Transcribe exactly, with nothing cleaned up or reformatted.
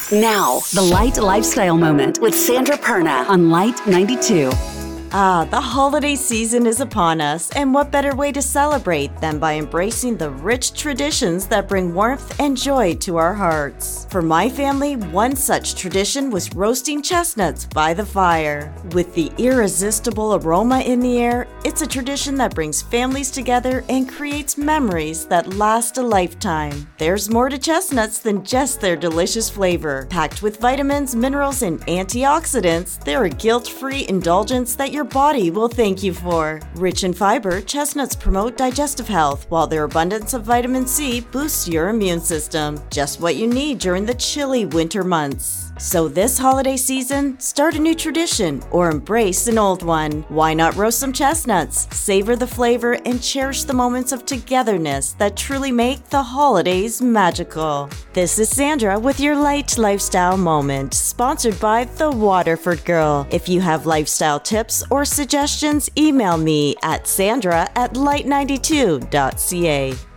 Now, the Light Lifestyle Moment with Sandra Perna on Light ninety-two. Ah, the holiday season is upon us, and what better way to celebrate than by embracing the rich traditions that bring warmth and joy to our hearts. For my family, one such tradition was roasting chestnuts by the fire. With the irresistible aroma in the air, it's a tradition that brings families together and creates memories that last a lifetime. There's more to chestnuts than just their delicious flavor. Packed with vitamins, minerals, and antioxidants, they're a guilt-free indulgence that your body will thank you for. Rich in fiber, chestnuts promote digestive health, while their abundance of vitamin C boosts your immune system. Just what you need during the chilly winter months. So this holiday season, start a new tradition or embrace an old one. Why not roast some chestnuts, savor the flavor, and cherish the moments of togetherness that truly make the holidays magical. This is Sandra with your Light Lifestyle Moment, sponsored by The Waterford Girl. If you have lifestyle tips or suggestions, email me at sandra at light ninety-two dot c a.